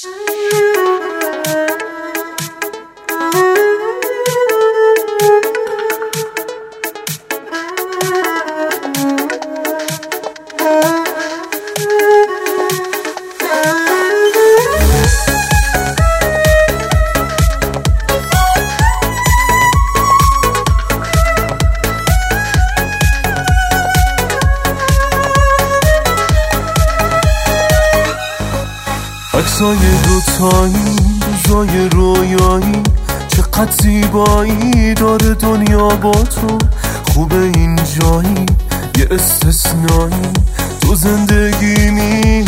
عکسای دوتایی روزای رویایی چقدر زیبایی داره دنیا با تو. خوبه این جایی یه استثنایی تو زندگیمی.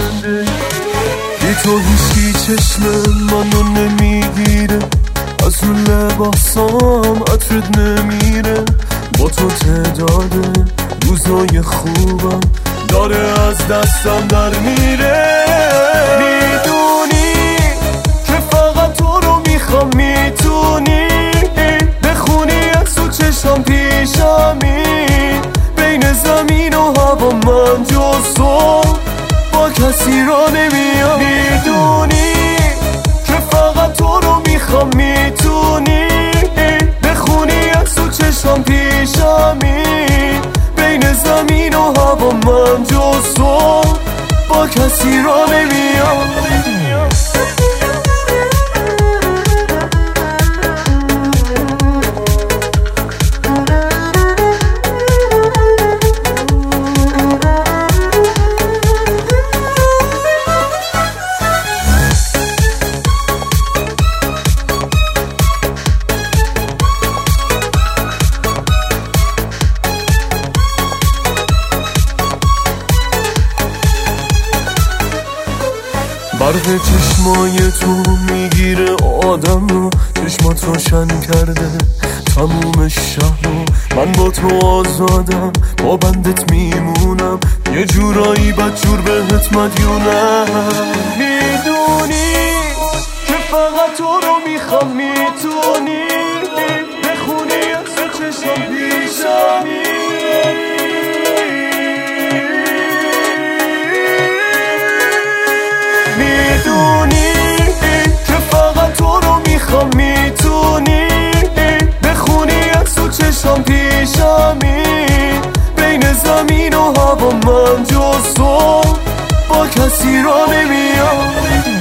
بی تو هیچی چشم منو نمیگیره، از رو لباسام عطرت نمیره. با تو تعداد روزای خوبم داره از دستم در میره. میدونی که فقط تو رو میخوام، میتونی بخونی عکس و چشم پیشمی. بین زمین و هوا من جز تو با کسی را نمیام. میدونی که فقط تو رو میخوام، میتونی بخونی عکس و چشم پیشمی. بین زمین و هوا من جز تو با کسی را نمیام. برق چشمای تو میگیره آدم رو، چشمات روشن کرده تموم شهر رو. من با تو آزادم، با بندت میمونم، یه جورایی بدجور بهت مدیونم. میدونی که فقط تو رو میخوام، میتونی بخونی عکس چشم پیشمی. میدونی که فقط تو رو میخوام، میتونی بخونی عکس و چشم پیشمی. بین زمین و هوا من جز تو با کسی را نمیام.